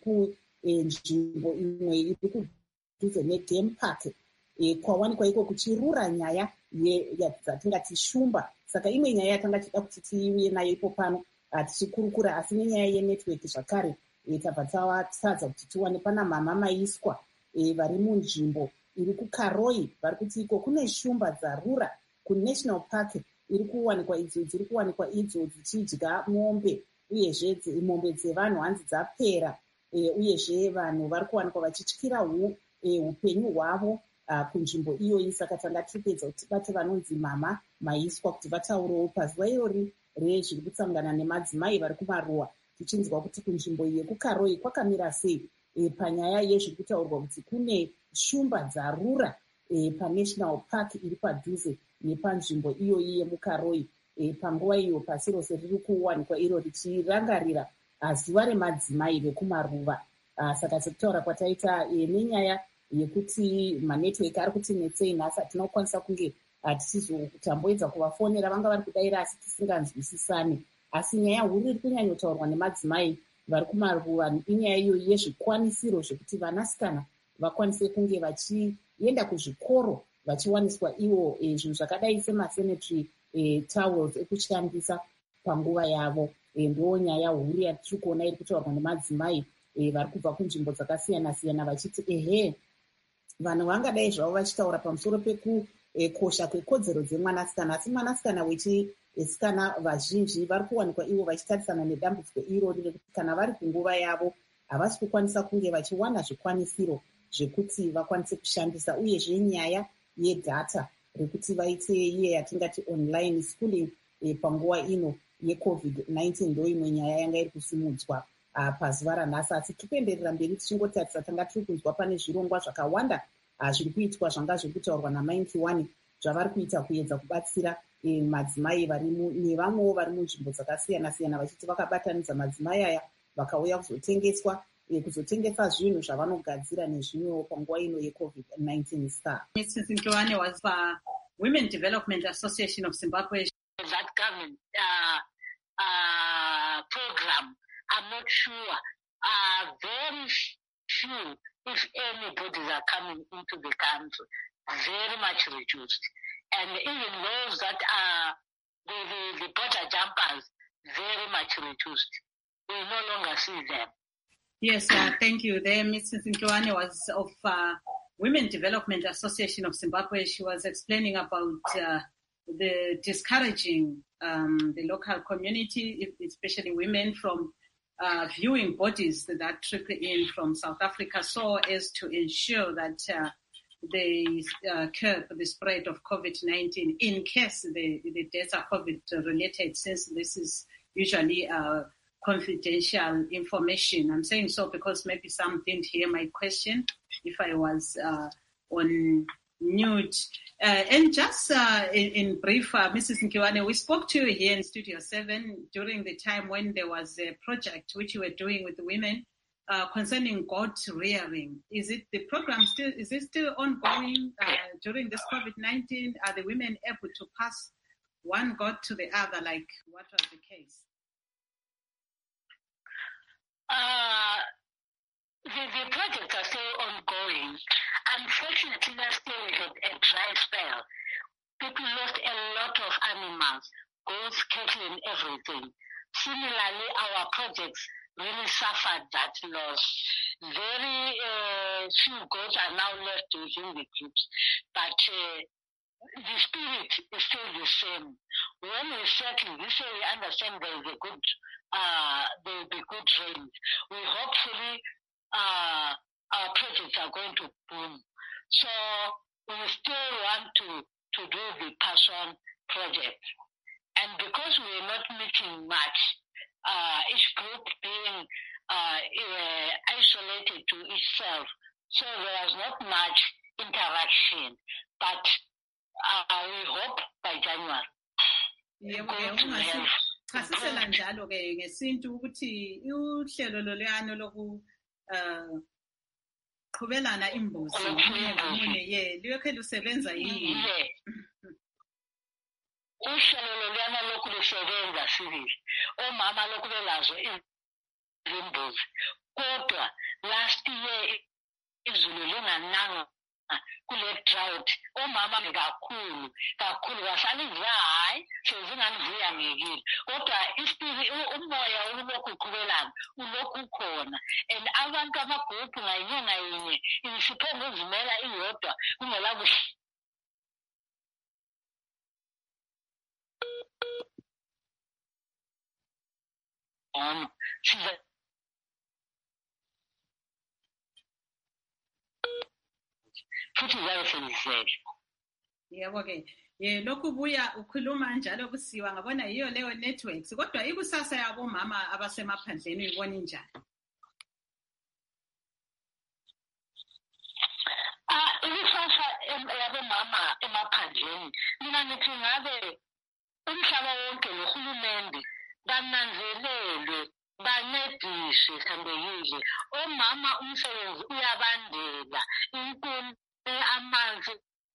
kunzvimbo imwe iri kudhuze nedam park kwawanikwa iko kuchirura nyaya dzatingati shumba. Saka imwe nyaya yatanga tichida kuti tiuye nayo ipo pano tichikurukura, asi nenyaya yenetwork zvakare tabva tatadza kuti tiwane pana mama maiswa vari munzvimbo iri kukaroi, vari kuti iko kune shumba dzarura kunational park iri kuwanikwa idzo dzichidya mombe, uyezve mombe dzevanhu hanzi dzapera, uyezve vanhu vari kuwanikwa vachityira upenyu hwavo kunzvimbo iyoyi. Saka tanga tiripedza kuti tibate vanonzi mama maiswa kuti vataurewo pazuva irori rezviri kutsangana nemadzimai vari kumaruwa, tichinzwa kuti kunzvimbo iyi yekukaroi kwakamira sei panyaya yezviri kutaurwa kuti kune shumba dzarura panational park iri padhuze nepanzvimbo iyoyi yemukaroi. Panguva iyo pasi rose riri kuwanikwa iro richirangarira zuva remadzimai vekumaruva. Saka sekutaura kwataita nenyaya yekuti manetwork ari kutinetsei nhasi, hatina kukwanisa kunge tichizotamboedza kuvafonera, vanga vari kudaira asi tisinganzwisisani. Asi nyaya huru iri kunyanyotaurwa nemadzimai vari kumaruva inyaya iyo yezvikwanisiro zvekuti vanasikana vakwanise kunge vachienda kuzvikoro vachiwaniswa iwo zvinhu zvakadai semasanitary towels ekushandisa panguva yavo. Ndo nyaya huru yatiri kuona iri kutaurwa nemadzimai vari kubva kunzvimbo dzakasiyana-siyana vachiti vanhu vangadai zvavo vachitaura pamusoro pekukosha kwekodzero dzemwanasikana, asi mwanasikana wechisikana vazhinji vari kuwanikwa ivo vachitarisana nedambudziko irori rekuti kana vari kunguva yavo havasi kukwanisa kunge vachiwana zvikwanisiro zvekuti vakwanise kushandisa, uyezve nyaya yedhata rekuti vaite iye yatingati online schooling panguva ino yeCovid-19 ndo imwe nyaya yanga iri kusimudzwa pazuva ranhasi. Asi tipemberera mberi tichingotarisa tanga tiri kunzwa pane zvirongwa zvakawanda zviri kuitwa zvanga zviri kutaurwa na91 zvavari kuita kuedza kubatsira madzimai nevamwewo vari munzvimbo dzakasiyana-siyana vachiti vakabatanidza madzimai aya vakauya kuzotengesa zvinhu zvavanogadzira nezvimwewo panguva ino yeCovid-19 star. Mrs. Nkiwane was for Women Development Association of Zimbabwe. That government program, I'm not sure. Very few, if anybody are coming into the country, very much reduced. And even those that are the border jumpers, very much reduced. We no longer see them. Yes, thank you. There, Mrs. Nkiwane was of Women Development Association of Zimbabwe. She was explaining about the discouraging the local community, especially women, from viewing bodies that trickle in from South Africa so as to ensure that they curb the spread of COVID-19 in case the deaths are COVID-related, since this is usually confidential information. I'm saying so because maybe some didn't hear my question if I was on mute. And just in brief, Mrs. Nkiwane, we spoke to you here in Studio 7 during the time when there was a project which you were doing with the women concerning goat rearing. Is it still ongoing during this COVID-19? Are the women able to pass one goat to the other, like what was the case? The projects are still ongoing. Unfortunately, last year we had a dry spell. People lost a lot of animals, goats, cattle, and everything. Similarly, our projects really suffered that loss. Very few goats are now left within the groups, but the spirit is still the same. When we settle this year, we understand there will be good rains. We hopefully our projects are going to boom. So we still want to do the Passion project. And because we're not meeting much, each group being isolated to itself, so there was not much interaction. But we hope by January. Chasisela njalo ke ngesintu ukuthi uhlelo loluyano loku qhubelana imbuzi ngomunye ye liyokhe lusebenza yini? uhlelo luyana lokhu lusebenza sibili omama lokhu belazo izimbuzi kodwa last year izulu lingananga kule drought omama kakhulu basaliza hayi sezinganivuya ngekile kodwa umoya ulokhu uqhubelana ulokhu ukhona and abantu amagroup ngayinye isiphongo uzimela iyodwa kungela futhi zayisenisele. Yebo-ke. Lokhu buya ukhuluma njalo kusiwa ngabona yiyo leyo networks kodwa ikusasa yabomama abasemaphandleni uyibona njani? Ikusasa yabomama emaphandleni mina ngithi ngabe umhlaba wonke nohulumende bananzelelwe bancediswe sambekile omama umsebenzi uyabandela inkuni amanzi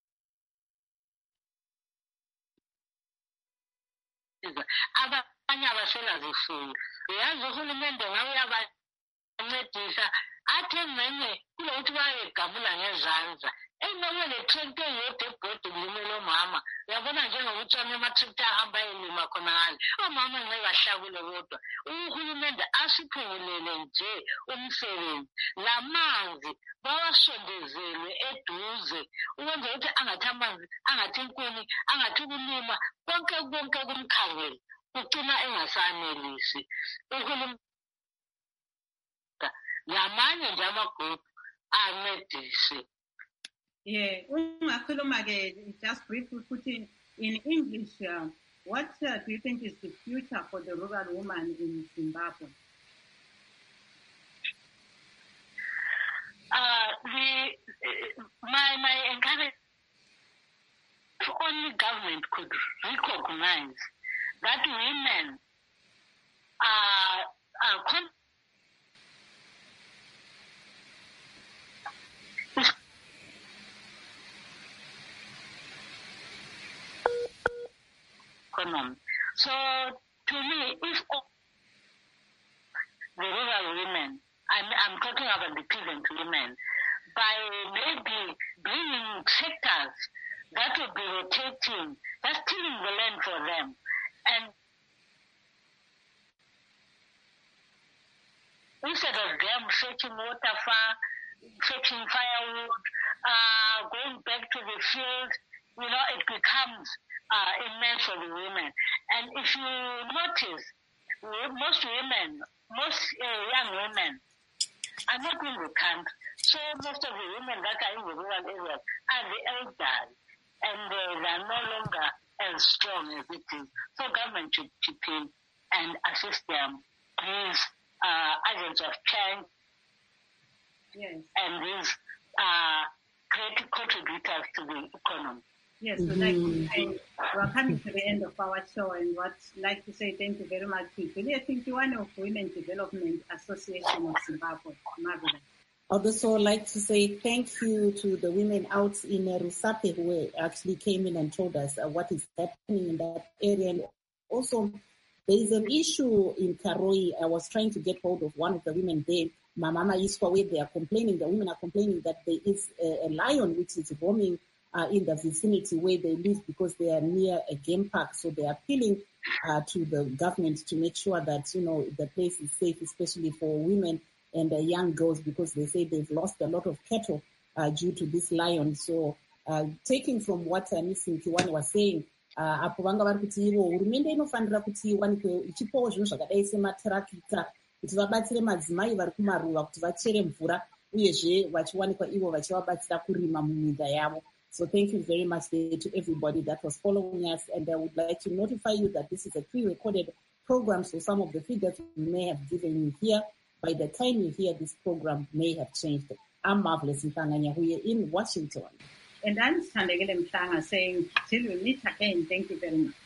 abanye abaselazifuyo yazi uhulumende ngawe uyabancedisa athi engxenye kulokuthi bayegamula ngezandla engabe le-tractor eyodwa ebhodi kulimela omama uyabona njengokuthi ama-tractor ahamba elima khonangale omama ngeke bahlakule kodwa uhulumende asiphungulele nje umsebenzi lamanzi bawasondezelwe eduze ukwenza ukuthi angathi amanzi angathi inkuni angathi ukulima konke kumkhangela ugcina engasanelisi uhulumende lamanye nje amagroup ancedise. Yeah, ungakhuluma-ke just briefly put in English, what do you think is the future for the rural woman in Zimbabwe? My encouragement, if only government could recognize that women are economy. So to me, if the rural women, I'm talking about the peasant women, by maybe bringing sectors that will be rotating, that's tilling the land for them. And instead of them fetching water, fetching firewood, going back to the field, it becomes immense for the women. And if you notice, most young women are not in the camp. So most of the women that are in the rural areas are the elders, and they are no longer as strong as it is. So government should chip in and assist them, these agents of change, yes, and these great contributors to the economy. Yes, we'd like to say we're coming to the end of our show, and would like to say thank you very much to Julia Tinkiwane of Women Development Association of Zimbabwe. Marvelous. I'd also like to say thank you to the women out in Rusape who actually came in and told us what is happening in that area. And also, there is an issue in Karoi. I was trying to get hold of one of the women there, Mama Iswa, where they are complaining, the women are complaining that there is a lion which is roaming in the vicinity where they live because they are near a game park. So they are appealing to the government to make sure that, the place is safe, especially for women and young girls, because they say they've lost a lot of cattle due to this lion. So taking from what Ms. Nkiwane was saying, apo vanga vari kuti ivo hurumende inofanira kuti iwanikwe ichipawo zvinhu zvakadai sematarakita kuti vabatsire madzimai vari kumaruva kuti vachere mvura uyezve vachiwanikwa ivo vachivabatsira kurima muminda yavo. So thank you very much to everybody that was following us, and I would like to notify you that this is a pre-recorded program, so some of the figures we may have given you here, by the time you hear this program, may have changed. I'm Marvelous Mhlanga-Nyahuye in Washington. And I'm Sandegele Mhlanga saying, till we meet again, thank you very much.